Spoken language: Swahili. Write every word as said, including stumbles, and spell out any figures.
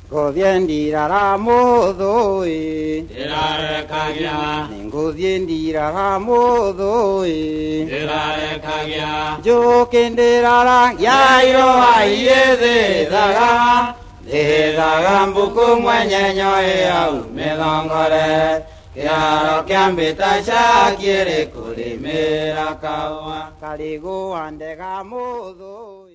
Goviendira ramodoi Dirare kagya Goviendira ramodoi Dirare kagya Jokendera rang Yairo ayede daga De daga buku mwenye au Melongore Kiaro kiambita shakire Kulimera kawa Kaligo andega modoi